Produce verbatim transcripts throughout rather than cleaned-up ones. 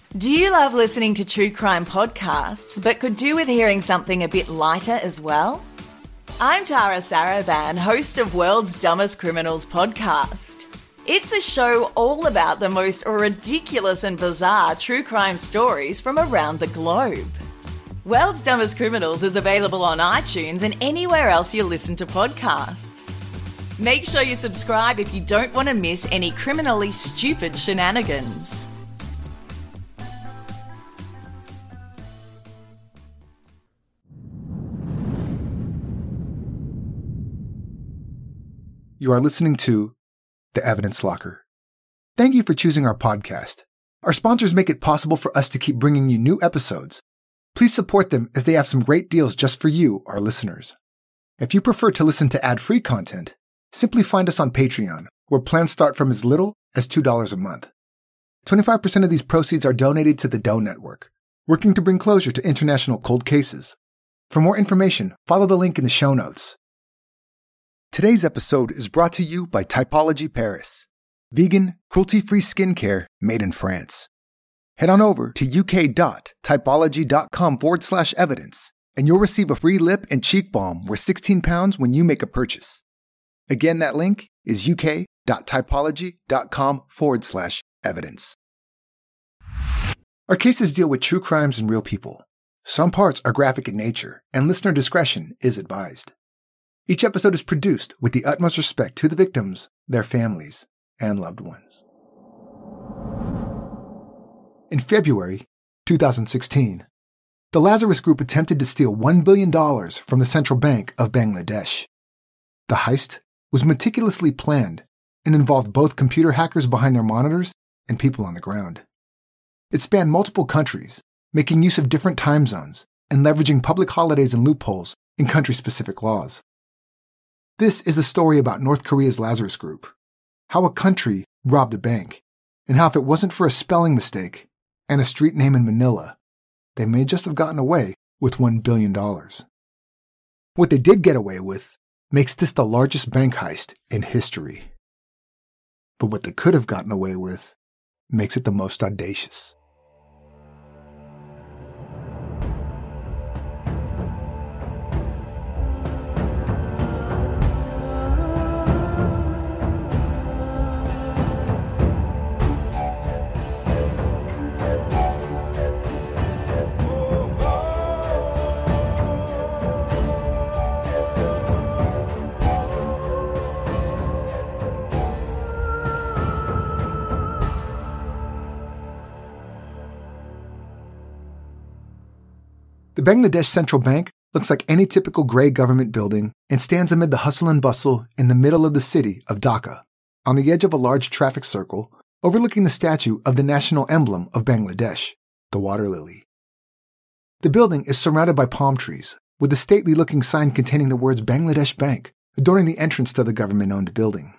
Do you love listening to true crime podcasts, but could do with hearing something a bit lighter as well? I'm Tara Saraban, host of World's Dumbest Criminals podcast. It's a show all about the most ridiculous and bizarre true crime stories from around the globe. World's Dumbest Criminals is available on iTunes and anywhere else you listen to podcasts. Make sure you subscribe if you don't want to miss any criminally stupid shenanigans. You are listening to The Evidence Locker. Thank you for choosing our podcast. Our sponsors make it possible for us to keep bringing you new episodes. Please support them as they have some great deals just for you, our listeners. If you prefer to listen to ad-free content, simply find us on Patreon, where plans start from as little as two dollars a month. twenty-five percent of these proceeds are donated to the Doe Network, working to bring closure to international cold cases. For more information, follow the link in the show notes. Today's episode is brought to you by Typology Paris, vegan, cruelty-free skincare made in France. Head on over to uk.typology.com forward slash evidence, and you'll receive a free lip and cheek balm worth sixteen pounds when you make a purchase. Again, that link is uk.typology.com forward slash evidence. Our cases deal with true crimes and real people. Some parts are graphic in nature, and listener discretion is advised. Each episode is produced with the utmost respect to the victims, their families, and loved ones. In February two thousand sixteen, the Lazarus Group attempted to steal one billion dollars from the Central Bank of Bangladesh. The heist was meticulously planned and involved both computer hackers behind their monitors and people on the ground. It spanned multiple countries, making use of different time zones and leveraging public holidays and loopholes in country-specific laws. This is a story about North Korea's Lazarus Group, how a country robbed a bank, and how if it wasn't for a spelling mistake and a street name in Manila, they may just have gotten away with one billion dollars. What they did get away with makes this the largest bank heist in history. But what they could have gotten away with makes it the most audacious. The Bangladesh Central Bank looks like any typical gray government building and stands amid the hustle and bustle in the middle of the city of Dhaka, on the edge of a large traffic circle overlooking the statue of the national emblem of Bangladesh, the water lily. The building is surrounded by palm trees, with a stately-looking sign containing the words Bangladesh Bank adorning the entrance to the government-owned building.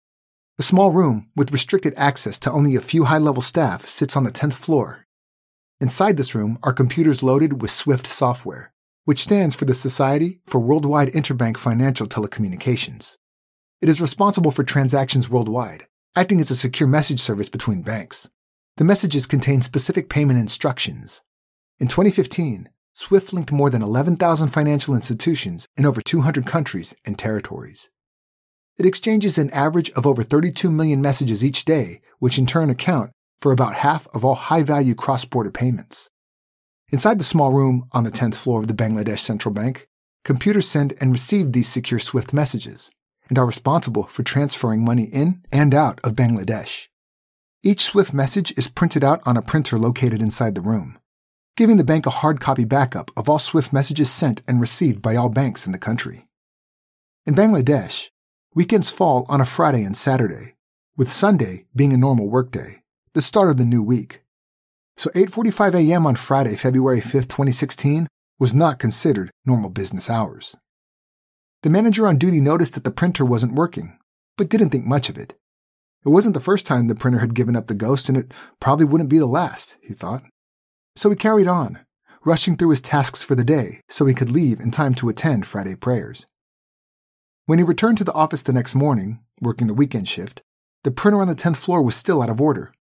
A small room with restricted access to only a few high-level staff sits on the tenth floor. Inside this room are computers loaded with SWIFT software, which stands for the Society for Worldwide Interbank Financial Telecommunications. It is responsible for transactions worldwide, acting as a secure message service between banks. The messages contain specific payment instructions. In twenty fifteen, SWIFT linked more than eleven thousand financial institutions in over two hundred countries and territories. It exchanges an average of over thirty-two million messages each day, which in turn account for about half of all high-value cross-border payments. Inside the small room on the tenth floor of the Bangladesh Central Bank, computers send and receive these secure SWIFT messages and are responsible for transferring money in and out of Bangladesh. Each SWIFT message is printed out on a printer located inside the room, giving the bank a hard copy backup of all SWIFT messages sent and received by all banks in the country. In Bangladesh, weekends fall on a Friday and Saturday, with Sunday being a normal workday, the start of the new week. So eight forty-five a.m. on Friday, February fifth, twenty sixteen, was not considered normal business hours. The manager on duty noticed that the printer wasn't working, but didn't think much of it. It wasn't the first time the printer had given up the ghost, and it probably wouldn't be the last, he thought. So he carried on, rushing through his tasks for the day so he could leave in time to attend Friday prayers. When he returned to the office the next morning, working the weekend shift, the printer on the tenth floor was still out of order.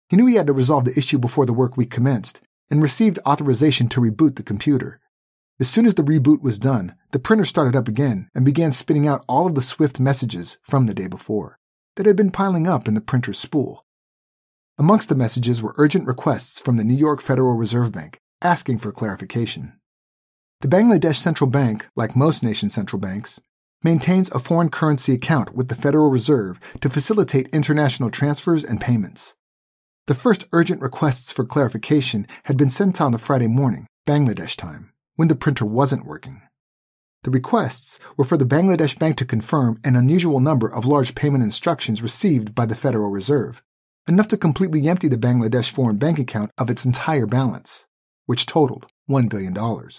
He knew he had to resolve the issue before the work week commenced and received authorization to reboot the computer. As soon as the reboot was done, the printer started up again and began spitting out all of the Swift messages from the day before that had been piling up in the printer's spool. Amongst the messages were urgent requests from the New York Federal Reserve Bank asking for clarification. The Bangladesh Central Bank, like most nation central banks, maintains a foreign currency account with the Federal Reserve to facilitate international transfers and payments. The first urgent requests for clarification had been sent on the Friday morning, Bangladesh time, when the printer wasn't working. The requests were for the Bangladesh Bank to confirm an unusual number of large payment instructions received by the Federal Reserve, enough to completely empty the Bangladesh foreign bank account of its entire balance, which totaled one billion dollars.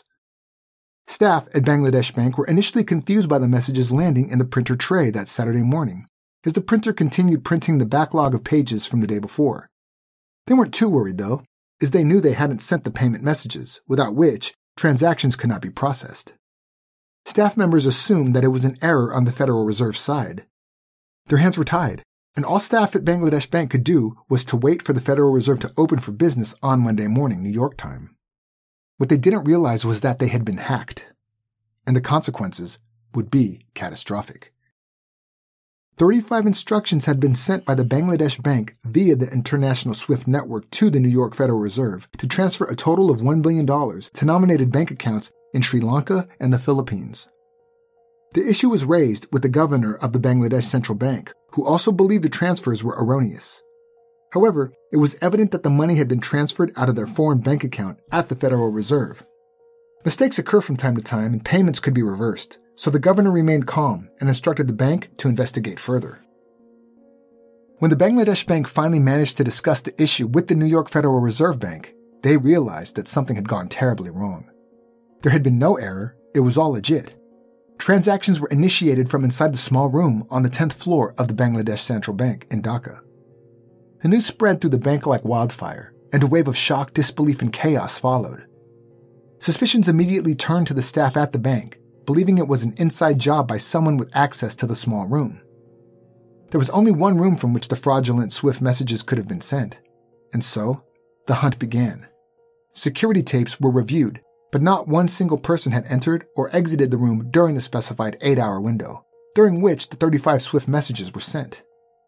Staff at Bangladesh Bank were initially confused by the messages landing in the printer tray that Saturday morning, as the printer continued printing the backlog of pages from the day before. They weren't too worried, though, as they knew they hadn't sent the payment messages, without which transactions could not be processed. Staff members assumed that it was an error on the Federal Reserve side. Their hands were tied, and all staff at Bangladesh Bank could do was to wait for the Federal Reserve to open for business on Monday morning, New York time. What they didn't realize was that they had been hacked, and the consequences would be catastrophic. thirty-five instructions had been sent by the Bangladesh Bank via the International SWIFT network to the New York Federal Reserve to transfer a total of one billion dollars to nominated bank accounts in Sri Lanka and the Philippines. The issue was raised with the governor of the Bangladesh Central Bank, who also believed the transfers were erroneous. However, it was evident that the money had been transferred out of their foreign bank account at the Federal Reserve. Mistakes occur from time to time and payments could be reversed, so the governor remained calm and instructed the bank to investigate further. When the Bangladesh Bank finally managed to discuss the issue with the New York Federal Reserve Bank, they realized that something had gone terribly wrong. There had been no error, it was all legit. Transactions were initiated from inside the small room on the tenth floor of the Bangladesh Central Bank in Dhaka. The news spread through the bank like wildfire, and a wave of shock, disbelief, and chaos followed. Suspicions immediately turned to the staff at the bank, believing it was an inside job by someone with access to the small room. There was only one room from which the fraudulent SWIFT messages could have been sent, and so the hunt began. Security tapes were reviewed, but not one single person had entered or exited the room during the specified eight-hour window, during which the thirty-five SWIFT messages were sent.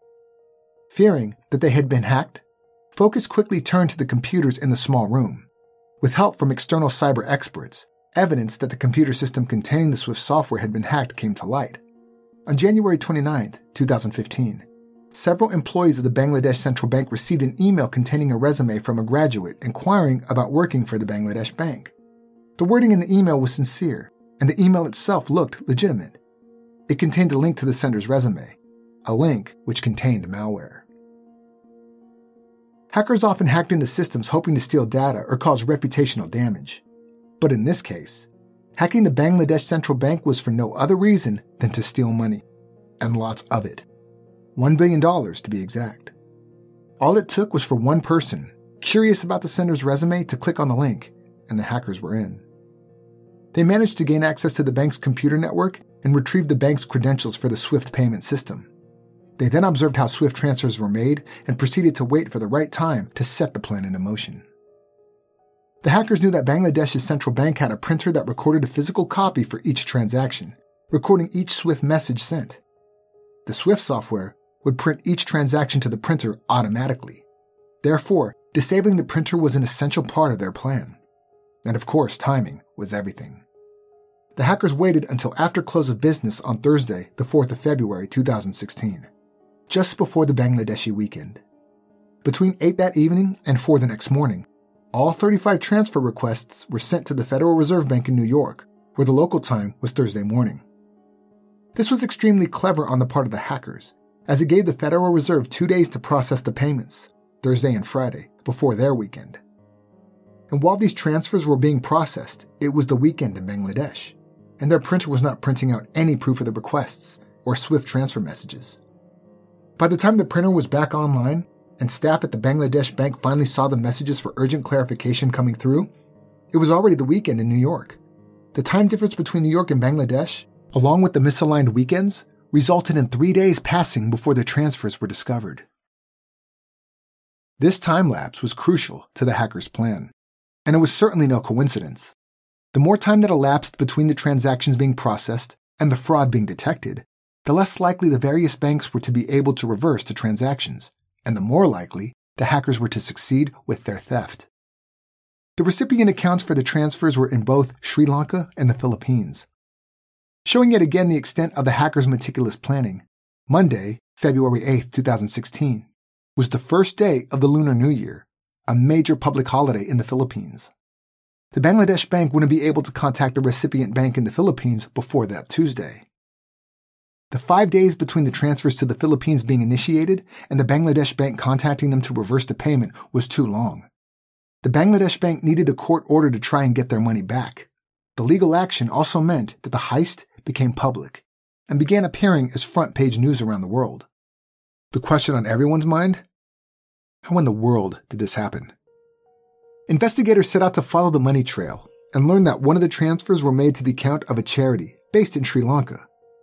Fearing that they had been hacked, focus quickly turned to the computers in the small room. With help from external cyber experts, evidence that the computer system containing the SWIFT software had been hacked came to light. On January twenty-ninth, twenty fifteen, several employees of the Bangladesh Central Bank received an email containing a resume from a graduate inquiring about working for the Bangladesh Bank. The wording in the email was sincere, and the email itself looked legitimate. It contained a link to the sender's resume, a link which contained malware. Hackers often hacked into systems hoping to steal data or cause reputational damage. But in this case, hacking the Bangladesh Central Bank was for no other reason than to steal money, and lots of it. One billion dollars to be exact. All it took was for one person, curious about the sender's resume, to click on the link, and the hackers were in. They managed to gain access to the bank's computer network and retrieved the bank's credentials for the SWIFT payment system. They then observed how SWIFT transfers were made and proceeded to wait for the right time to set the plan into motion. The hackers knew that Bangladesh's central bank had a printer that recorded a physical copy for each transaction, recording each SWIFT message sent. The SWIFT software would print each transaction to the printer automatically. Therefore, disabling the printer was an essential part of their plan. And of course, timing was everything. The hackers waited until after close of business on Thursday, the fourth of February, twenty sixteen, just before the Bangladeshi weekend. Between eight that evening and four the next morning, all thirty-five transfer requests were sent to the Federal Reserve Bank in New York, where the local time was Thursday morning. This was extremely clever on the part of the hackers, as it gave the Federal Reserve two days to process the payments, Thursday and Friday, before their weekend. And while these transfers were being processed, it was the weekend in Bangladesh, and their printer was not printing out any proof of the requests or SWIFT transfer messages. By the time the printer was back online, and staff at the Bangladesh Bank finally saw the messages for urgent clarification coming through, it was already the weekend in New York. The time difference between New York and Bangladesh, along with the misaligned weekends, resulted in three days passing before the transfers were discovered. This time lapse was crucial to the hackers' plan, and it was certainly no coincidence. The more time that elapsed between the transactions being processed and the fraud being detected, the less likely the various banks were to be able to reverse the transactions, and the more likely the hackers were to succeed with their theft. The recipient accounts for the transfers were in both Sri Lanka and the Philippines. Showing yet again the extent of the hackers' meticulous planning, Monday, February eighth, twenty sixteen, was the first day of the Lunar New Year, a major public holiday in the Philippines. The Bangladesh Bank wouldn't be able to contact the recipient bank in the Philippines before that Tuesday. The five days between the transfers to the Philippines being initiated and the Bangladesh Bank contacting them to reverse the payment was too long. The Bangladesh Bank needed a court order to try and get their money back. The legal action also meant that the heist became public and began appearing as front-page news around the world. The question on everyone's mind? How in the world did this happen? Investigators set out to follow the money trail and learned that one of the transfers were made to the account of a charity based in Sri Lanka.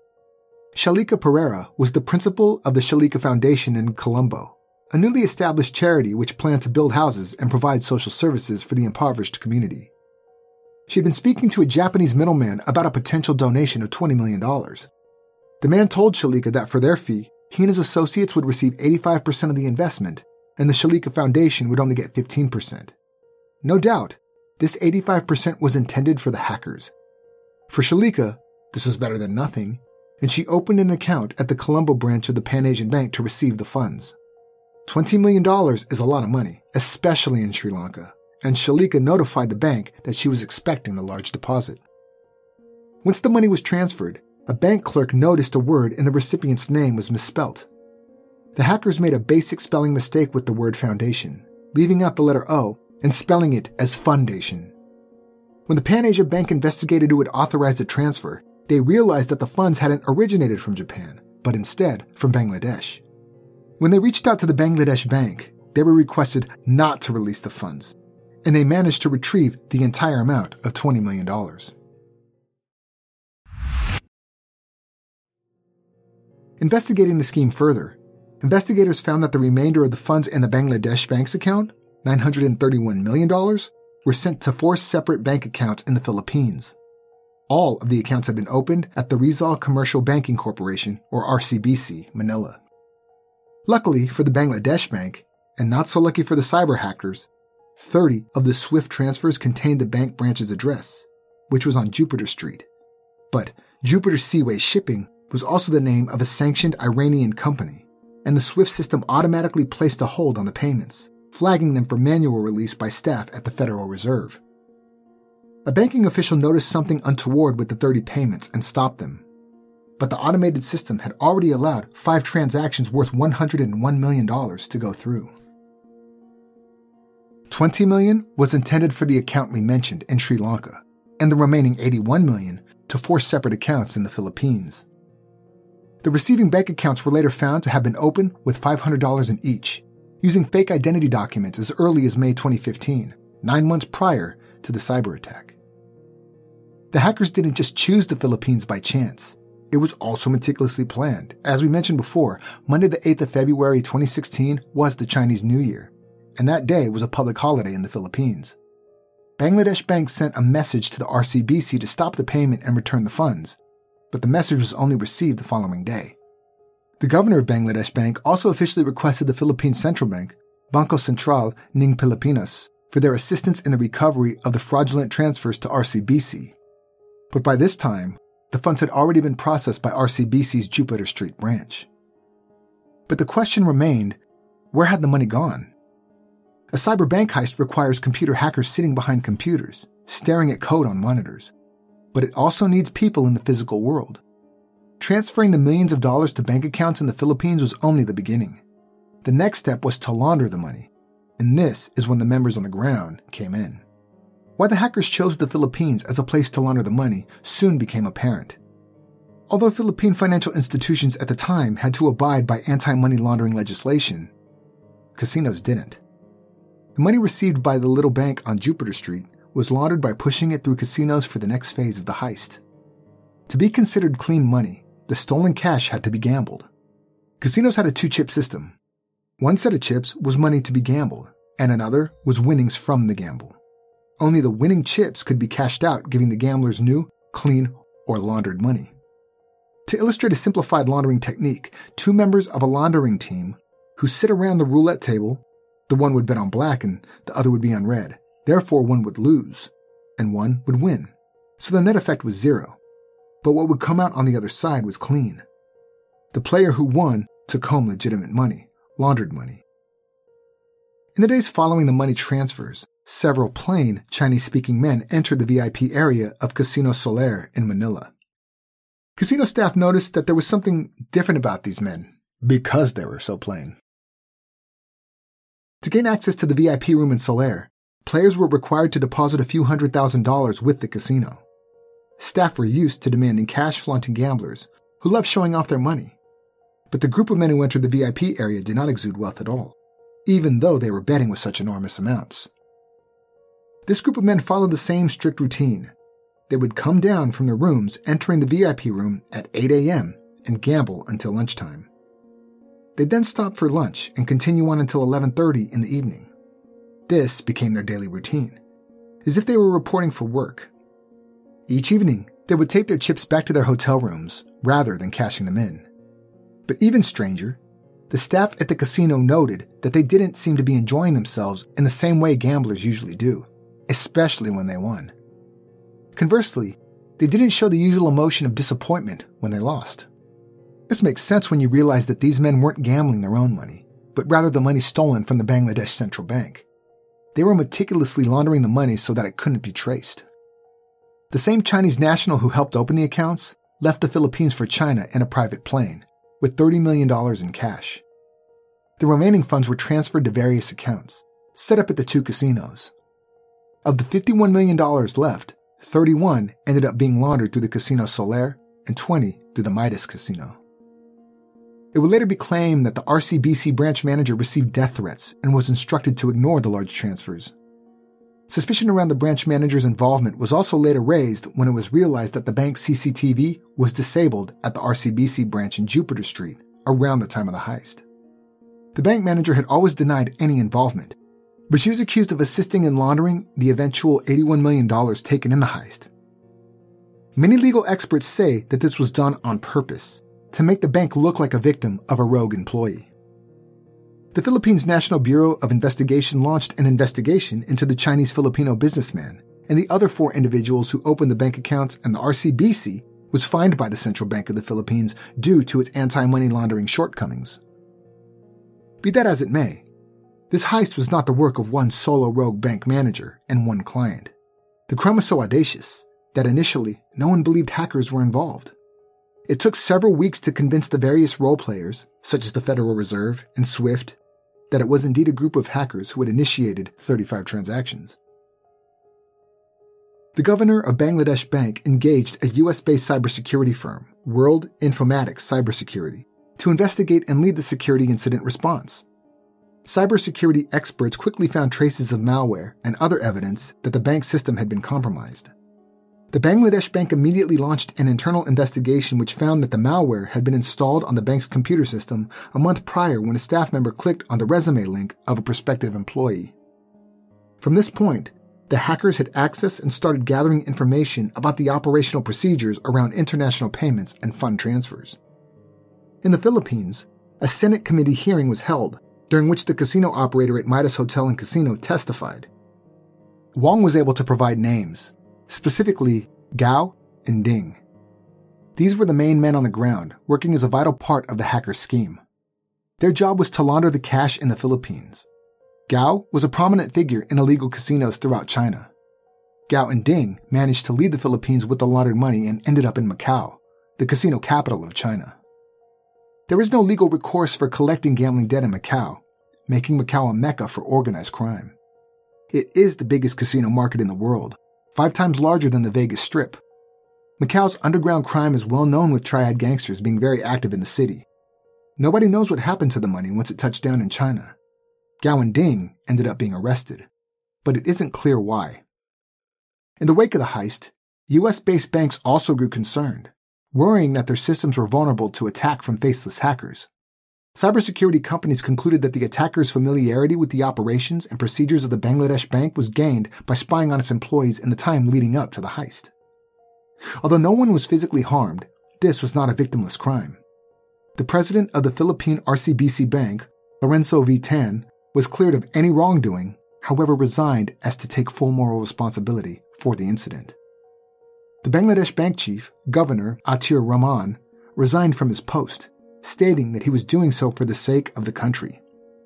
Shalika Pereira was the principal of the Shalika Foundation in Colombo, a newly established charity which planned to build houses and provide social services for the impoverished community. She had been speaking to a Japanese middleman about a potential donation of twenty million dollars. The man told Shalika that for their fee, he and his associates would receive eighty-five percent of the investment, and the Shalika Foundation would only get fifteen percent. No doubt, this eighty-five percent was intended for the hackers. For Shalika, this was better than nothing, and she opened an account at the Colombo branch of the Pan Asian Bank to receive the funds. twenty million dollars is a lot of money, especially in Sri Lanka, and Shalika notified the bank that she was expecting a large deposit. Once the money was transferred, a bank clerk noticed a word in the recipient's name was misspelt. The hackers made a basic spelling mistake with the word foundation, leaving out the letter O and spelling it as fundation. When the Pan Asia Bank investigated who had authorized the transfer, they realized that the funds hadn't originated from Japan, but instead from Bangladesh. When they reached out to the Bangladesh Bank, they were requested not to release the funds, and they managed to retrieve the entire amount of twenty million dollars. Investigating the scheme further, investigators found that the remainder of the funds in the Bangladesh Bank's account, nine hundred thirty-one million dollars, were sent to four separate bank accounts in the Philippines. All of the accounts had been opened at the Rizal Commercial Banking Corporation, or R C B C, Manila. Luckily for the Bangladesh Bank, and not so lucky for the cyber hackers, thirty of the SWIFT transfers contained the bank branch's address, which was on Jupiter Street. But Jupiter Seaway Shipping was also the name of a sanctioned Iranian company, and the SWIFT system automatically placed a hold on the payments, flagging them for manual release by staff at the Federal Reserve. A banking official noticed something untoward with the thirty payments and stopped them. But the automated system had already allowed five transactions worth one hundred one million dollars to go through. twenty million dollars was intended for the account we mentioned in Sri Lanka, and the remaining eighty-one million dollars to four separate accounts in the Philippines. The receiving bank accounts were later found to have been opened with five hundred dollars in each, using fake identity documents as early as May twenty fifteen, nine months prior to the cyber attack. The hackers didn't just choose the Philippines by chance. It was also meticulously planned. As we mentioned before, Monday the eighth of February twenty sixteen was the Chinese New Year, and that day was a public holiday in the Philippines. Bangladesh Bank sent a message to the R C B C to stop the payment and return the funds, but the message was only received the following day. The governor of Bangladesh Bank also officially requested the Philippine Central Bank, Bangko Sentral ng Pilipinas, for their assistance in the recovery of the fraudulent transfers to R C B C. But by this time, the funds had already been processed by R C B C's Jupiter Street branch. But the question remained, where had the money gone? A cyber bank heist requires computer hackers sitting behind computers, staring at code on monitors. But it also needs people in the physical world. Transferring the millions of dollars to bank accounts in the Philippines was only the beginning. The next step was to launder the money, and this is when the members on the ground came in. Why the hackers chose the Philippines as a place to launder the money soon became apparent. Although Philippine financial institutions at the time had to abide by anti-money laundering legislation, casinos didn't. The money received by the little bank on Jupiter Street was laundered by pushing it through casinos for the next phase of the heist. To be considered clean money, the stolen cash had to be gambled. Casinos had a two-chip system. One set of chips was money to be gambled, and another was winnings from the gamble. Only the winning chips could be cashed out, giving the gamblers new, clean, or laundered money. To illustrate a simplified laundering technique, two members of a laundering team who sit around the roulette table, the one would bet on black and the other would be on red. Therefore, one would lose, and one would win. So the net effect was zero. But what would come out on the other side was clean. The player who won took home legitimate money, laundered money. In the days following the money transfers, several plain Chinese-speaking men entered the V I P area of Casino Soler in Manila. Casino staff noticed that there was something different about these men, because they were so plain. To gain access to the V I P room in Soler, players were required to deposit a few hundred thousand dollars with the casino. Staff were used to demanding cash-flaunting gamblers who loved showing off their money. But the group of men who entered the V I P area did not exude wealth at all, even though they were betting with such enormous amounts. This group of men followed the same strict routine. They would come down from their rooms entering the V I P room at eight a.m. and gamble until lunchtime. They'd then stop for lunch and continue on until eleven thirty in the evening. This became their daily routine, as if they were reporting for work. Each evening, they would take their chips back to their hotel rooms rather than cashing them in. But even stranger, the staff at the casino noted that they didn't seem to be enjoying themselves in the same way gamblers usually do, especially when they won. Conversely, they didn't show the usual emotion of disappointment when they lost. This makes sense when you realize that these men weren't gambling their own money, but rather the money stolen from the Bangladesh Central Bank. They were meticulously laundering the money so that it couldn't be traced. The same Chinese national who helped open the accounts left the Philippines for China in a private plane, with thirty million dollars in cash. The remaining funds were transferred to various accounts, set up at the two casinos. Of the fifty-one million dollars left, thirty-one ended up being laundered through the Casino Soler and twenty through the Midas Casino. It would later be claimed that the R C B C branch manager received death threats and was instructed to ignore the large transfers. Suspicion around the branch manager's involvement was also later raised when it was realized that the bank's C C T V was disabled at the R C B C branch in Jupiter Street around the time of the heist. The bank manager had always denied any involvement, but she was accused of assisting in laundering the eventual eighty-one million dollars taken in the heist. Many legal experts say that this was done on purpose, to make the bank look like a victim of a rogue employee. The Philippines National Bureau of Investigation launched an investigation into the Chinese-Filipino businessman and the other four individuals who opened the bank accounts, and the R C B C was fined by the Central Bank of the Philippines due to its anti-money laundering shortcomings. Be that as it may, this heist was not the work of one solo rogue bank manager and one client. The crime was so audacious that initially no one believed hackers were involved. It took several weeks to convince the various role players, such as the Federal Reserve and SWIFT, that it was indeed a group of hackers who had initiated thirty-five transactions. The governor of Bangladesh Bank engaged a U S-based cybersecurity firm, World Informatics Cybersecurity, to investigate and lead the security incident response. Cybersecurity experts quickly found traces of malware and other evidence that the bank's system had been compromised. The Bangladesh Bank immediately launched an internal investigation which found that the malware had been installed on the bank's computer system a month prior when a staff member clicked on the resume link of a prospective employee. From this point, the hackers had access and started gathering information about the operational procedures around international payments and fund transfers. In the Philippines, a Senate committee hearing was held, during which the casino operator at Midas Hotel and Casino testified. Wong was able to provide names, specifically Gao and Ding. These were the main men on the ground, working as a vital part of the hacker's scheme. Their job was to launder the cash in the Philippines. Gao was a prominent figure in illegal casinos throughout China. Gao and Ding managed to lead the Philippines with the laundered money and ended up in Macau, the casino capital of China. There is no legal recourse for collecting gambling debt in Macau, making Macau a mecca for organized crime. It is the biggest casino market in the world, five times larger than the Vegas Strip. Macau's underground crime is well known, with triad gangsters being very active in the city. Nobody knows what happened to the money once it touched down in China. Gao and Ding ended up being arrested, but it isn't clear why. In the wake of the heist, U S-based banks also grew concerned, worrying that their systems were vulnerable to attack from faceless hackers. cybersecurity companies concluded that the attacker's familiarity with the operations and procedures of the Bangladesh bank was gained by spying on its employees in the time leading up to the heist. Although no one was physically harmed, this was not a victimless crime. The president of the Philippine R C B C Bank, Lorenzo V. Tan, was cleared of any wrongdoing, however resigned as to take full moral responsibility for the incident. The Bangladesh bank chief, Governor Atir Rahman, resigned from his post, stating that he was doing so for the sake of the country.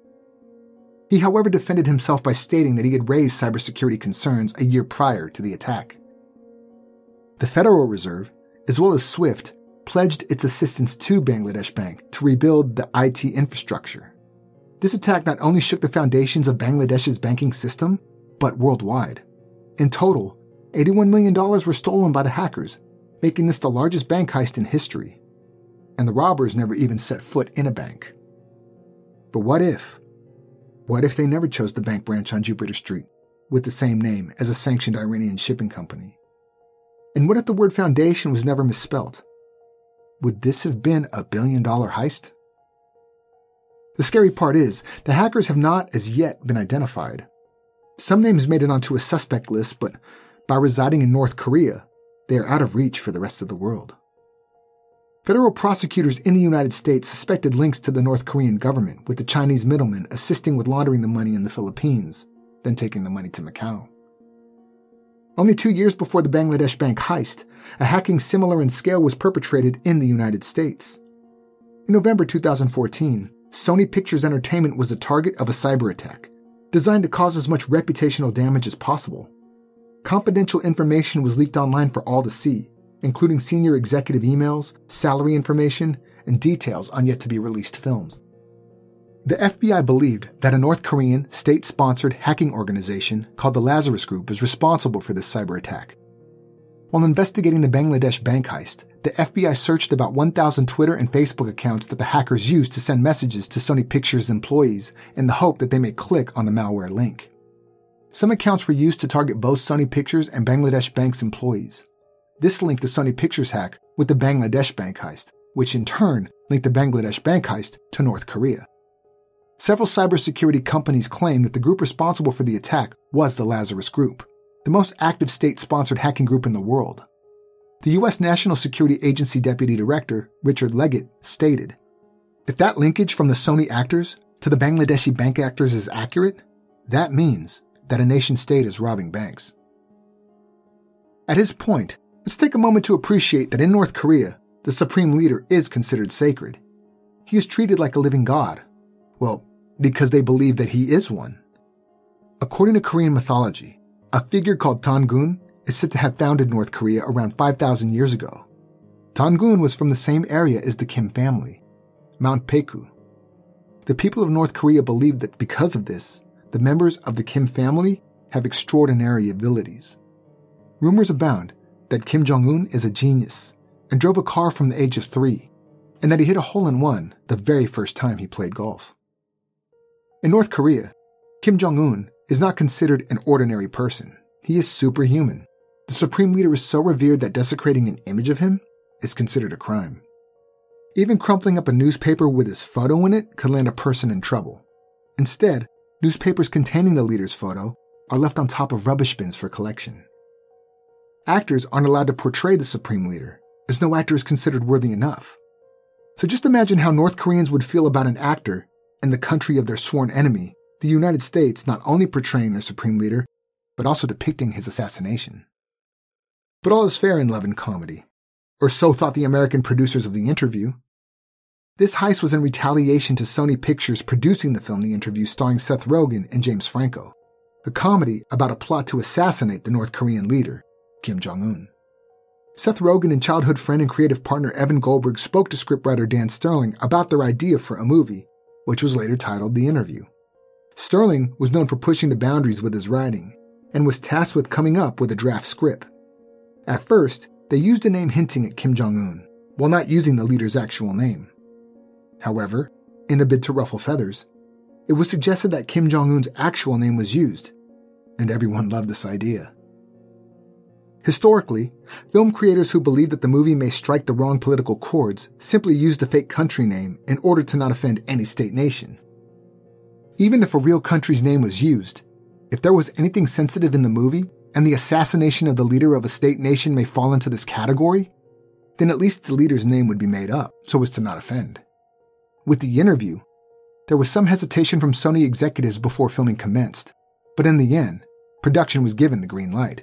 He, however, defended himself by stating that he had raised cybersecurity concerns a year prior to the attack. The Federal Reserve, as well as SWIFT, pledged its assistance to Bangladesh Bank to rebuild the I T infrastructure. This attack not only shook the foundations of Bangladesh's banking system, but worldwide. In total, eighty-one million dollars were stolen by the hackers, making this the largest bank heist in history. And the robbers never even set foot in a bank. But what if? What if they never chose the bank branch on Jupiter Street, with the same name as a sanctioned Iranian shipping company? And what if the word foundation was never misspelled? Would this have been a billion-dollar heist? The scary part is, the hackers have not as yet been identified. Some names made it onto a suspect list, but by residing in North Korea, they are out of reach for the rest of the world. Federal prosecutors in the United States suspected links to the North Korean government, with the Chinese middlemen assisting with laundering the money in the Philippines, then taking the money to Macau. Only two years before the Bangladesh bank heist, a hacking similar in scale was perpetrated in the United States. In November two thousand fourteen, Sony Pictures Entertainment was the target of a cyber attack, designed to cause as much reputational damage as possible. Confidential information was leaked online for all to see, including senior executive emails, salary information, and details on yet-to-be-released films. The F B I believed that a North Korean, state-sponsored hacking organization called the Lazarus Group was responsible for this cyber attack. While investigating the Bangladesh bank heist, the F B I searched about one thousand Twitter and Facebook accounts that the hackers used to send messages to Sony Pictures employees in the hope that they may click on the malware link. Some accounts were used to target both Sony Pictures and Bangladesh Bank's employees. This linked the Sony Pictures hack with the Bangladesh bank heist, which in turn linked the Bangladesh bank heist to North Korea. Several cybersecurity companies claim that the group responsible for the attack was the Lazarus Group, the most active state-sponsored hacking group in the world. The U S National Security Agency Deputy Director, Richard Leggett, stated, "If that linkage from the Sony actors to the Bangladeshi bank actors is accurate, that means that a nation-state is robbing banks." At his point, let's take a moment to appreciate that in North Korea, the supreme leader is considered sacred. He is treated like a living god. Well, because they believe that he is one. According to Korean mythology, a figure called Tangun is said to have founded North Korea around five thousand years ago. Tangun was from the same area as the Kim family, Mount Paektu. The people of North Korea believe that because of this, the members of the Kim family have extraordinary abilities. Rumors abound that Kim Jong-un is a genius and drove a car from the age of three, and that he hit a hole-in-one the very first time he played golf. In North Korea, Kim Jong-un is not considered an ordinary person. He is superhuman. The supreme leader is so revered that desecrating an image of him is considered a crime. Even crumpling up a newspaper with his photo in it could land a person in trouble. Instead, newspapers containing the leader's photo are left on top of rubbish bins for collection. Actors aren't allowed to portray the supreme leader, as no actor is considered worthy enough. So just imagine how North Koreans would feel about an actor in the country of their sworn enemy, the United States, not only portraying their supreme leader, but also depicting his assassination. But all is fair in love and comedy, or so thought the American producers of The Interview. This heist was in retaliation to Sony Pictures producing the film The Interview starring Seth Rogen and James Franco, a comedy about a plot to assassinate the North Korean leader, Kim Jong-un. Seth Rogen and childhood friend and creative partner Evan Goldberg spoke to scriptwriter Dan Sterling about their idea for a movie, which was later titled The Interview. Sterling was known for pushing the boundaries with his writing, and was tasked with coming up with a draft script. At first, they used a name hinting at Kim Jong-un, while not using the leader's actual name. However, in a bid to ruffle feathers, it was suggested that Kim Jong-un's actual name was used, and everyone loved this idea. Historically, film creators who believe that the movie may strike the wrong political chords simply used a fake country name in order to not offend any state nation. Even if a real country's name was used, if there was anything sensitive in the movie, and the assassination of the leader of a state nation may fall into this category, then at least the leader's name would be made up so as to not offend. With the interview, there was some hesitation from Sony executives before filming commenced, but in the end, production was given the green light.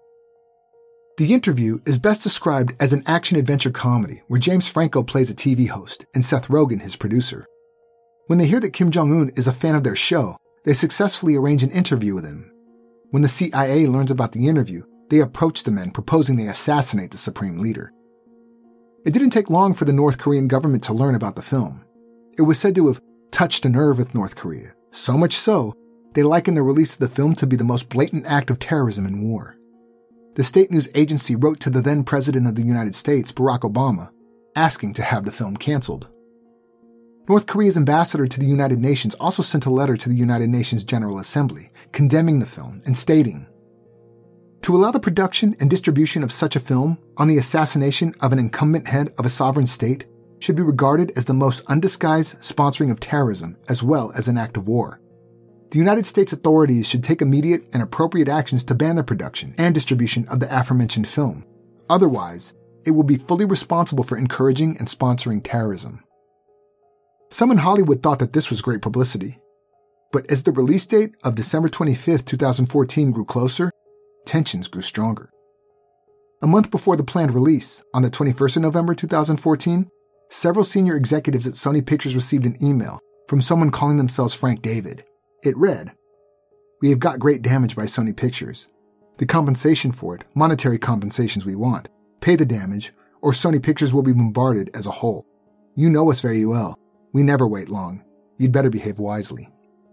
The interview is best described as an action-adventure comedy where James Franco plays a T V host and Seth Rogen his producer. When they hear that Kim Jong-un is a fan of their show, they successfully arrange an interview with him. When the C I A learns about the interview, they approach the men proposing they assassinate the supreme leader. It didn't take long for the North Korean government to learn about the film. It was said to have touched a nerve with North Korea, so much so, they likened the release of the film to be the most blatant act of terrorism in war. The state news agency wrote to the then President of the United States, Barack Obama, asking to have the film canceled. North Korea's ambassador to the United Nations also sent a letter to the United Nations General Assembly, condemning the film and stating, "To allow the production and distribution of such a film on the assassination of an incumbent head of a sovereign state should be regarded as the most undisguised sponsoring of terrorism as well as an act of war. The United States authorities should take immediate and appropriate actions to ban the production and distribution of the aforementioned film. Otherwise, it will be fully responsible for encouraging and sponsoring terrorism." Some in Hollywood thought that this was great publicity. But as the release date of December twenty-fifth, twenty fourteen grew closer, tensions grew stronger. A month before the planned release, on the twenty-first of November twenty fourteen, several senior executives at Sony Pictures received an email from someone calling themselves Frank David. It read, "We have got great damage by Sony Pictures. The compensation for it, monetary compensations we want, pay the damage, or Sony Pictures will be bombarded as a whole. You know us very well. We never wait long. You'd better behave wisely."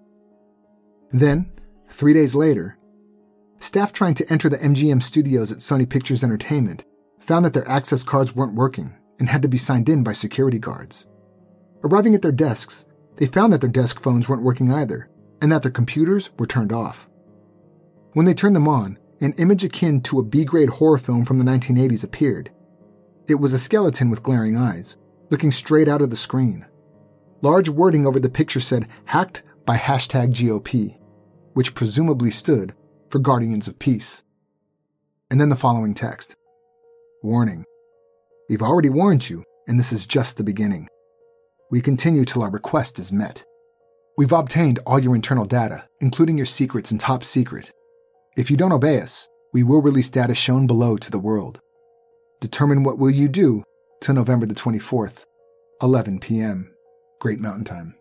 Then, three days later, staff trying to enter the M G M studios at Sony Pictures Entertainment found that their access cards weren't working and had to be signed in by security guards. Arriving at their desks, they found that their desk phones weren't working either, and that their computers were turned off. When they turned them on, an image akin to a B-grade horror film from the nineteen eighties appeared. It was a skeleton with glaring eyes, looking straight out of the screen. Large wording over the picture said, "Hacked by hashtag G O P," which presumably stood for Guardians of Peace. And then the following text. "Warning. We've already warned you, and this is just the beginning. We continue till our request is met. We've obtained all your internal data, including your secrets and top secret. If you don't obey us, we will release data shown below to the world. Determine what will you do till November the twenty-fourth, eleven p.m. Great Mountain Time."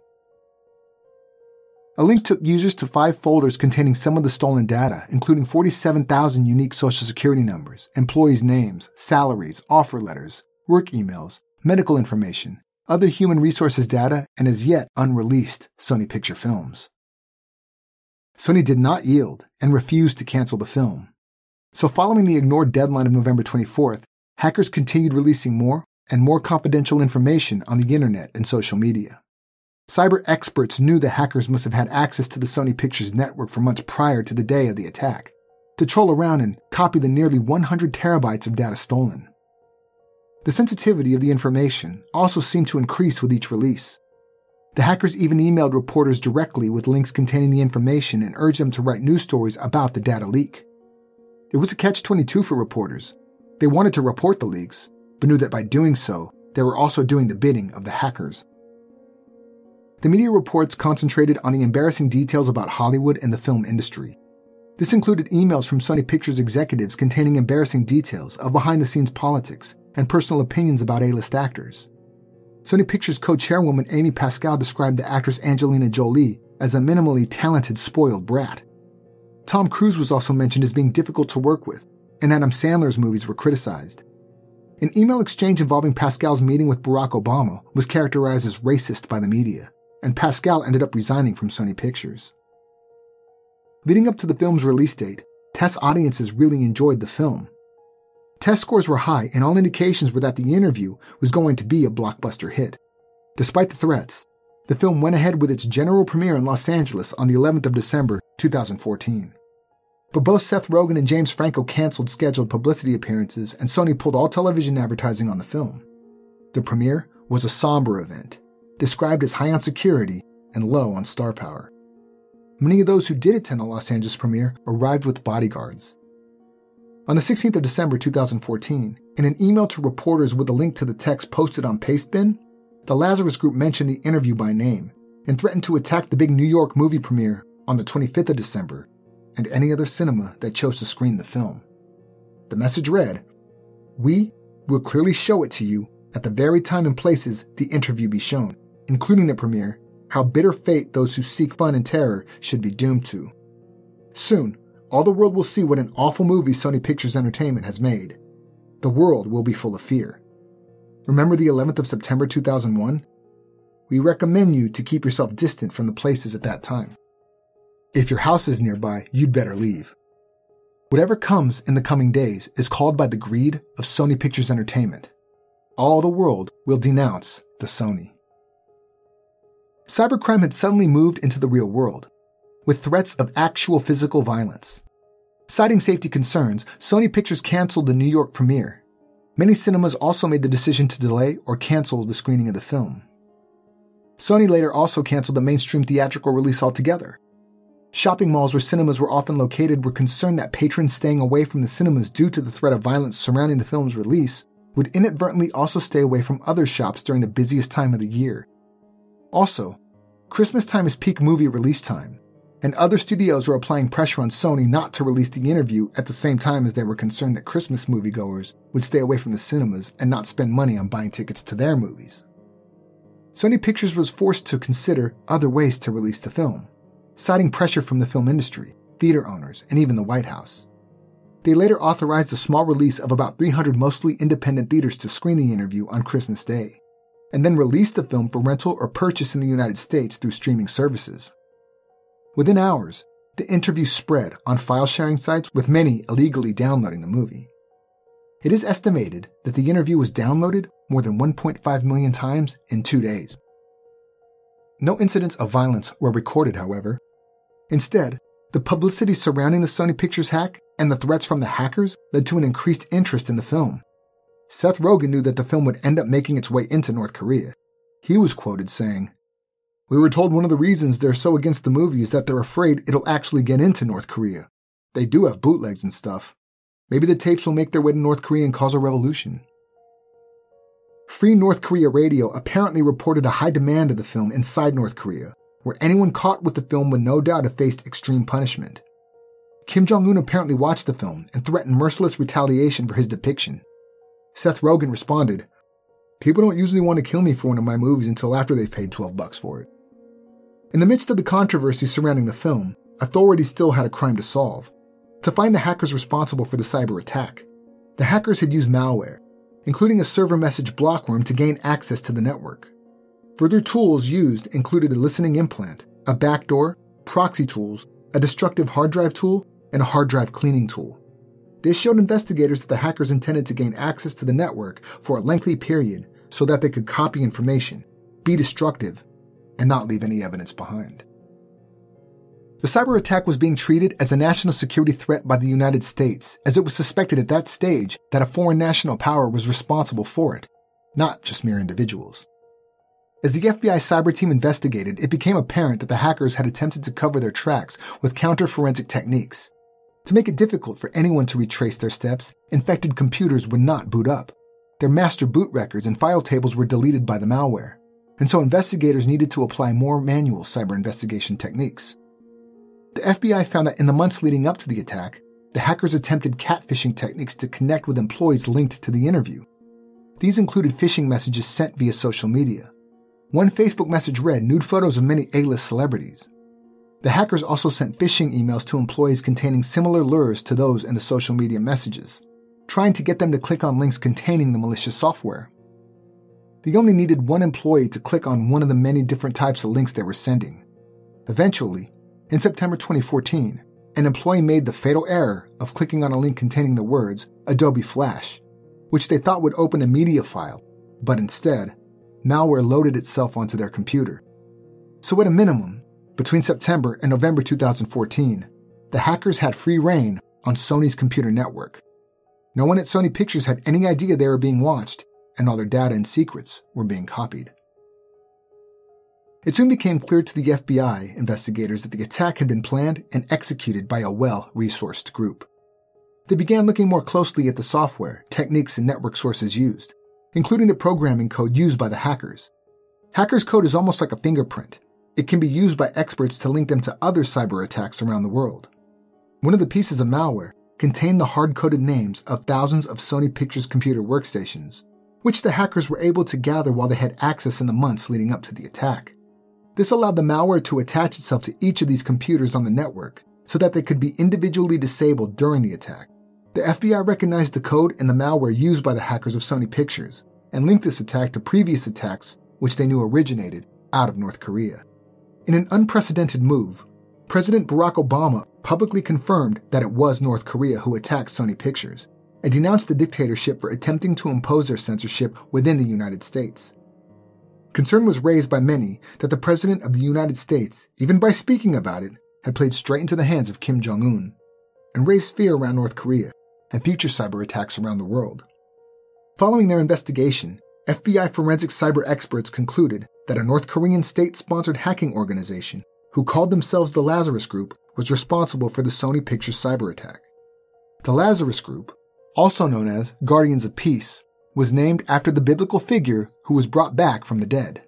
A link took users to five folders containing some of the stolen data, including forty-seven thousand unique social security numbers, employees' names, salaries, offer letters, work emails, medical information, other human resources data, and as yet unreleased Sony Picture films. Sony did not yield and refused to cancel the film. So following the ignored deadline of November twenty-fourth, hackers continued releasing more and more confidential information on the internet and social media. Cyber experts knew the hackers must have had access to the Sony Pictures network for months prior to the day of the attack, to troll around and copy the nearly one hundred terabytes of data stolen. The sensitivity of the information also seemed to increase with each release. The hackers even emailed reporters directly with links containing the information and urged them to write news stories about the data leak. It was a catch twenty-two for reporters. They wanted to report the leaks, but knew that by doing so, they were also doing the bidding of the hackers. The media reports concentrated on the embarrassing details about Hollywood and the film industry. This included emails from Sony Pictures executives containing embarrassing details of behind-the-scenes politics and personal opinions about A-list actors. Sony Pictures co-chairwoman Amy Pascal described the actress Angelina Jolie as a minimally talented, spoiled brat. Tom Cruise was also mentioned as being difficult to work with, and Adam Sandler's movies were criticized. An email exchange involving Pascal's meeting with Barack Obama was characterized as racist by the media, and Pascal ended up resigning from Sony Pictures. Leading up to the film's release date, test audiences really enjoyed the film. Test scores were high, and all indications were that the interview was going to be a blockbuster hit. Despite the threats, the film went ahead with its general premiere in Los Angeles on the eleventh of December, two thousand fourteen. But both Seth Rogen and James Franco canceled scheduled publicity appearances, and Sony pulled all television advertising on the film. The premiere was a somber event, described as high on security and low on star power. Many of those who did attend the Los Angeles premiere arrived with bodyguards. On the sixteenth of December two thousand fourteen, in an email to reporters with a link to the text posted on Pastebin, the Lazarus Group mentioned the interview by name and threatened to attack the big New York movie premiere on the twenty-fifth of December and any other cinema that chose to screen the film. The message read, "We will clearly show it to you at the very time and places the interview be shown, including the premiere, how bitter fate those who seek fun and terror should be doomed to. Soon, all the world will see what an awful movie Sony Pictures Entertainment has made. The world will be full of fear. Remember the eleventh of September two thousand one? We recommend you to keep yourself distant from the places at that time. If your house is nearby, you'd better leave. Whatever comes in the coming days is called by the greed of Sony Pictures Entertainment. All the world will denounce the Sony." Cybercrime had suddenly moved into the real world, with threats of actual physical violence. Citing safety concerns, Sony Pictures canceled the New York premiere. Many cinemas also made the decision to delay or cancel the screening of the film. Sony later also canceled the mainstream theatrical release altogether. Shopping malls where cinemas were often located were concerned that patrons staying away from the cinemas due to the threat of violence surrounding the film's release would inadvertently also stay away from other shops during the busiest time of the year. Also, Christmas time is peak movie release time, and other studios were applying pressure on Sony not to release the interview at the same time as they were concerned that Christmas moviegoers would stay away from the cinemas and not spend money on buying tickets to their movies. Sony Pictures was forced to consider other ways to release the film, citing pressure from the film industry, theater owners, and even the White House. They later authorized a small release of about three hundred mostly independent theaters to screen the interview on Christmas Day, and then released the film for rental or purchase in the United States through streaming services. Within hours, the interview spread on file-sharing sites, with many illegally downloading the movie. It is estimated that the interview was downloaded more than one point five million times in two days. No incidents of violence were recorded, however. Instead, the publicity surrounding the Sony Pictures hack and the threats from the hackers led to an increased interest in the film. Seth Rogen knew that the film would end up making its way into North Korea. He was quoted saying, "We were told one of the reasons they're so against the movie is that they're afraid it'll actually get into North Korea. They do have bootlegs and stuff. Maybe the tapes will make their way to North Korea and cause a revolution." Free North Korea Radio apparently reported a high demand of the film inside North Korea, where anyone caught with the film would no doubt have faced extreme punishment. Kim Jong-un apparently watched the film and threatened merciless retaliation for his depiction. Seth Rogen responded, "People don't usually want to kill me for one of my movies until after they've paid twelve bucks for it." In the midst of the controversy surrounding the film, authorities still had a crime to solve: to find the hackers responsible for the cyber attack. The hackers had used malware, including a server message blockworm, to gain access to the network. Further tools used included a listening implant, a backdoor, proxy tools, a destructive hard drive tool, and a hard drive cleaning tool. This showed investigators that the hackers intended to gain access to the network for a lengthy period so that they could copy information, be destructive, and not leave any evidence behind. The cyber attack was being treated as a national security threat by the United States, as it was suspected at that stage that a foreign national power was responsible for it, not just mere individuals. As the F B I cyber team investigated, it became apparent that the hackers had attempted to cover their tracks with counter-forensic techniques. To make it difficult for anyone to retrace their steps, infected computers would not boot up. Their master boot records and file tables were deleted by the malware, and so investigators needed to apply more manual cyber investigation techniques. The F B I found that in the months leading up to the attack, the hackers attempted catfishing techniques to connect with employees linked to the interview. These included phishing messages sent via social media. One Facebook message read nude photos of many A-list celebrities. The hackers also sent phishing emails to employees containing similar lures to those in the social media messages, trying to get them to click on links containing the malicious software. They only needed one employee to click on one of the many different types of links they were sending. Eventually, in September twenty fourteen, an employee made the fatal error of clicking on a link containing the words Adobe Flash, which they thought would open a media file, but instead, malware loaded itself onto their computer. So at a minimum, between September and November two thousand fourteen, the hackers had free reign on Sony's computer network. No one at Sony Pictures had any idea they were being watched, and all their data and secrets were being copied. It soon became clear to the F B I investigators that the attack had been planned and executed by a well-resourced group. They began looking more closely at the software, techniques, and network sources used, including the programming code used by the hackers. Hackers' code is almost like a fingerprint. It can be used by experts to link them to other cyber attacks around the world. One of the pieces of malware contained the hard-coded names of thousands of Sony Pictures computer workstations, which the hackers were able to gather while they had access in the months leading up to the attack. This allowed the malware to attach itself to each of these computers on the network so that they could be individually disabled during the attack. The F B I recognized the code and the malware used by the hackers of Sony Pictures and linked this attack to previous attacks which they knew originated out of North Korea. In an unprecedented move, President Barack Obama publicly confirmed that it was North Korea who attacked Sony Pictures and denounced the dictatorship for attempting to impose their censorship within the United States. Concern was raised by many that the President of the United States, even by speaking about it, had played straight into the hands of Kim Jong-un and raised fear around North Korea and future cyber attacks around the world. Following their investigation, F B I forensic cyber experts concluded that a North Korean state-sponsored hacking organization who called themselves the Lazarus Group was responsible for the Sony Pictures cyber attack. The Lazarus Group, also known as Guardians of Peace, was named after the biblical figure who was brought back from the dead.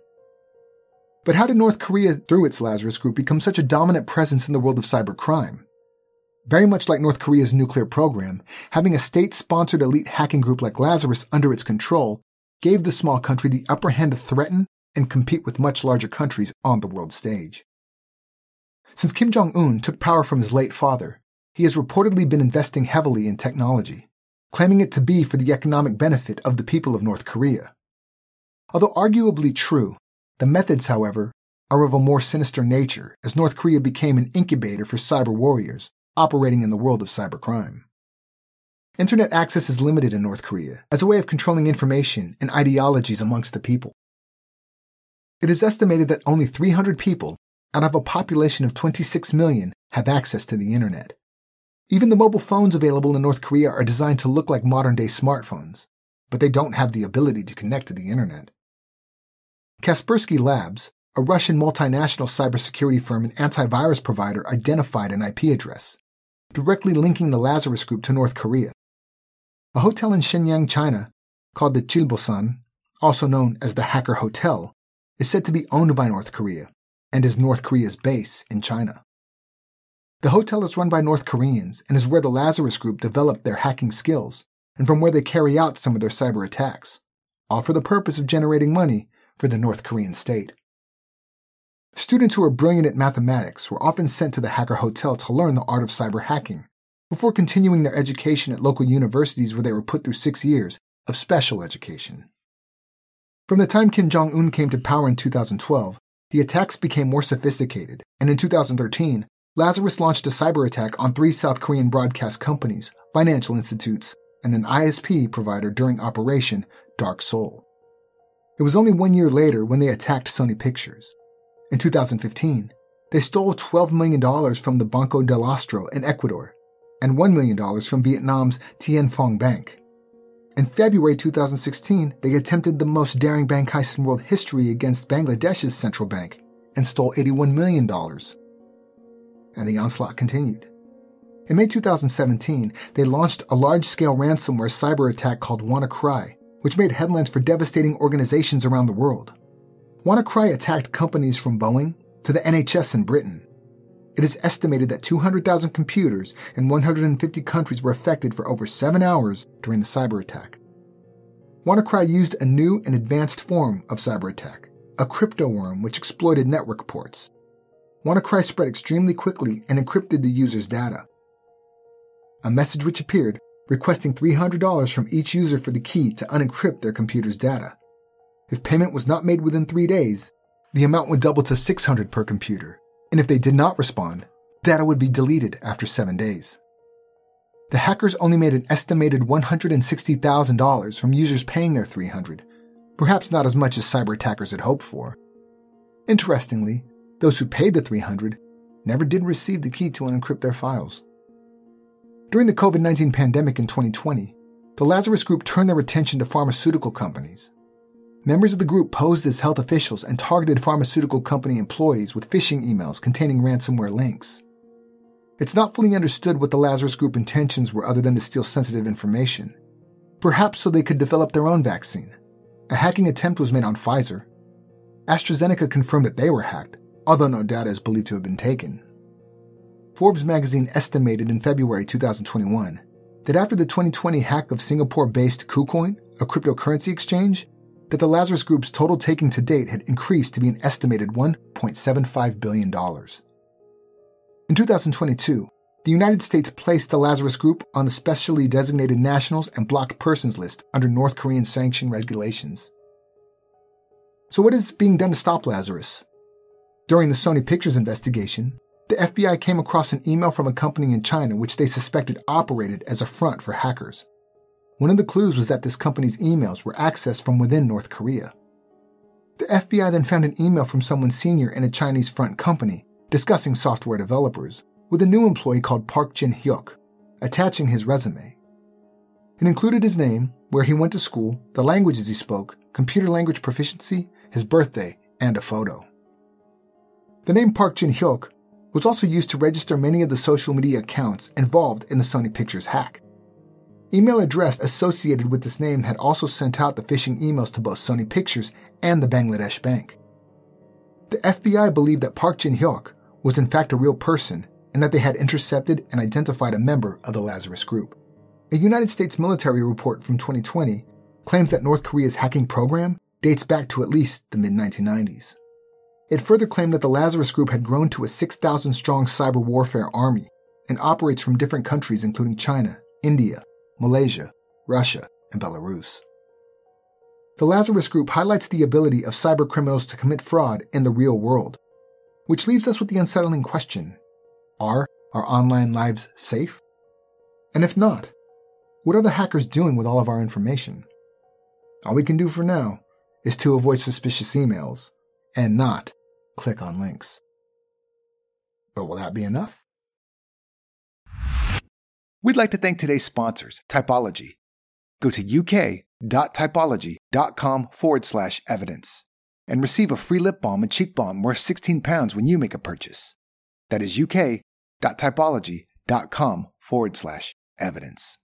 But how did North Korea, through its Lazarus Group, become such a dominant presence in the world of cybercrime? Very much like North Korea's nuclear program, having a state-sponsored elite hacking group like Lazarus under its control gave the small country the upper hand to threaten and compete with much larger countries on the world stage. Since Kim Jong-un took power from his late father, he has reportedly been investing heavily in technology, claiming it to be for the economic benefit of the people of North Korea. Although arguably true, the methods, however, are of a more sinister nature as North Korea became an incubator for cyber warriors operating in the world of cybercrime. Internet access is limited in North Korea as a way of controlling information and ideologies amongst the people. It is estimated that only three hundred people out of a population of twenty-six million have access to the internet. Even the mobile phones available in North Korea are designed to look like modern-day smartphones, but they don't have the ability to connect to the internet. Kaspersky Labs, a Russian multinational cybersecurity firm and antivirus provider, identified an I P address, directly linking the Lazarus Group to North Korea. A hotel in Shenyang, China, called the Chilbosan, also known as the Hacker Hotel, is said to be owned by North Korea and is North Korea's base in China. The hotel is run by North Koreans and is where the Lazarus Group developed their hacking skills and from where they carry out some of their cyber attacks, all for the purpose of generating money for the North Korean state. Students who are brilliant at mathematics were often sent to the Hacker Hotel to learn the art of cyber hacking, before continuing their education at local universities where they were put through six years of special education. From the time Kim Jong-un came to power in two thousand twelve, the attacks became more sophisticated, and in two thousand thirteen, Lazarus launched a cyber attack on three South Korean broadcast companies, financial institutes, and an I S P provider during Operation Dark Soul. It was only one year later when they attacked Sony Pictures. In two thousand fifteen, they stole twelve million dollars from the Banco del Astro in Ecuador and one million dollars from Vietnam's Tien Phong Bank. In February two thousand sixteen, they attempted the most daring bank heist in world history against Bangladesh's central bank and stole eighty-one million dollars. And the onslaught continued. In May two thousand seventeen, they launched a large-scale ransomware cyber attack called WannaCry, which made headlines for devastating organizations around the world. WannaCry attacked companies from Boeing to the N H S in Britain. It is estimated that two hundred thousand computers in one hundred fifty countries were affected for over seven hours during the cyber attack. WannaCry used a new and advanced form of cyber attack, a crypto worm which exploited network ports. WannaCry spread extremely quickly and encrypted the user's data. A message which appeared requesting three hundred dollars from each user for the key to unencrypt their computer's data. If payment was not made within three days, the amount would double to six hundred dollars per computer, and if they did not respond, data would be deleted after seven days. The hackers only made an estimated one hundred sixty thousand dollars from users paying their three hundred dollars, perhaps not as much as cyber attackers had hoped for. Interestingly, those who paid the three hundred dollars never did receive the key to unencrypt their files. During the covid nineteen pandemic in twenty twenty, the Lazarus Group turned their attention to pharmaceutical companies. Members of the group posed as health officials and targeted pharmaceutical company employees with phishing emails containing ransomware links. It's not fully understood what the Lazarus Group intentions were other than to steal sensitive information, perhaps so they could develop their own vaccine. A hacking attempt was made on Pfizer. AstraZeneca confirmed that they were hacked, although no data is believed to have been taken. Forbes magazine estimated in February two thousand twenty-one that after the twenty twenty hack of Singapore-based KuCoin, a cryptocurrency exchange, that the Lazarus Group's total taking to date had increased to be an estimated one point seven five billion dollars. In two thousand twenty-two, the United States placed the Lazarus Group on the specially designated nationals and blocked persons list under North Korean sanction regulations. So what is being done to stop Lazarus? During the Sony Pictures investigation, the F B I came across an email from a company in China which they suspected operated as a front for hackers. One of the clues was that this company's emails were accessed from within North Korea. The F B I then found an email from someone senior in a Chinese front company discussing software developers with a new employee called Park Jin-hyuk, attaching his resume. It included his name, where he went to school, the languages he spoke, computer language proficiency, his birthday, and a photo. The name Park Jin-hyuk was also used to register many of the social media accounts involved in the Sony Pictures hack. Email address associated with this name had also sent out the phishing emails to both Sony Pictures and the Bangladesh Bank. The F B I believed that Park Jin-hyuk was in fact a real person and that they had intercepted and identified a member of the Lazarus Group. A United States military report from twenty twenty claims that North Korea's hacking program dates back to at least the mid nineteen nineties. It further claimed that the Lazarus Group had grown to a six thousand strong cyber warfare army and operates from different countries including China, India, Malaysia, Russia, and Belarus. The Lazarus Group highlights the ability of cyber criminals to commit fraud in the real world, which leaves us with the unsettling question: are our online lives safe? And if not, what are the hackers doing with all of our information? All we can do for now is to avoid suspicious emails and not click on links. But will that be enough? We'd like to thank today's sponsors, Typology. Go to uk.typology.com forward slash evidence and receive a free lip balm and cheek balm worth sixteen pounds when you make a purchase. That is uk.typology.com forward slash evidence.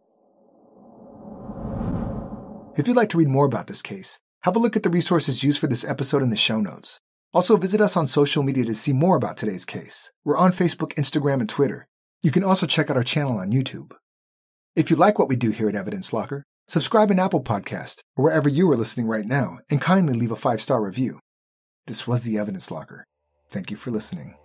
If you'd like to read more about this case, have a look at the resources used for this episode in the show notes. Also, visit us on social media to see more about today's case. We're on Facebook, Instagram, and Twitter. You can also check out our channel on YouTube. If you like what we do here at Evidence Locker, subscribe in Apple Podcast or wherever you are listening right now, and kindly leave a five-star review. This was the Evidence Locker. Thank you for listening.